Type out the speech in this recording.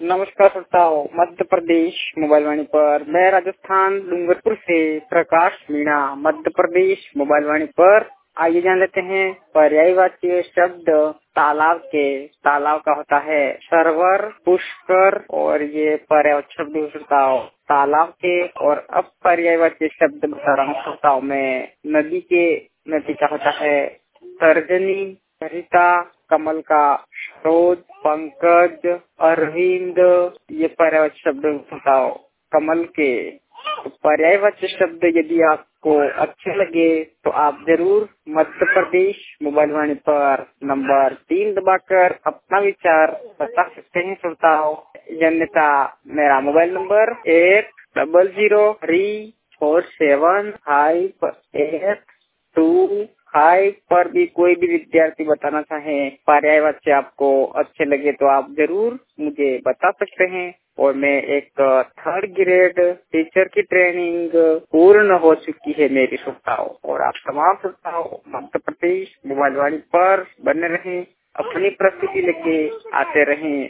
नमस्कार श्रोताओं, मध्य प्रदेश मोबाइल वाणी पर मैं राजस्थान डूंगरपुर से प्रकाश मीणा मध्य प्रदेश मोबाइल वाणी पर आइए जान लेते हैं पर्यायवाची शब्द तालाब के। तालाब का होता है सरोवर, पुष्कर और ये पर्यायवाची शब्द श्रोताओं तालाब के। और अब पर्यायवाची शब्द बता रहा हूँ श्रोताओं मैं नदी के। नदी का होता है तर्जनी, सरिता, कमल का स्रोत, पंकज, अरविंद। ये पर्यायवाची शब्द बताओ कमल के। तो पर्यायवाची शब्द यदि आपको अच्छे लगे तो आप जरूर मध्य प्रदेश मोबाइल वाणी पर नंबर 3 दबाकर अपना विचार बता सकते हैं श्रोताओं। अन्यथा मेरा मोबाइल नंबर 8000475882 पर भी कोई भी विद्यार्थी बताना चाहे पर्यायवाची आपको अच्छे लगे तो आप जरूर मुझे बता सकते हैं। और मैं एक 3rd ग्रेड टीचर की ट्रेनिंग पूर्ण हो चुकी है मेरी श्रोताओं। और आप तमाम श्रोताओं मध्य प्रदेश मोबाइल वाणी पर बने रहें, अपनी प्रस्तुति लेके आते रहें।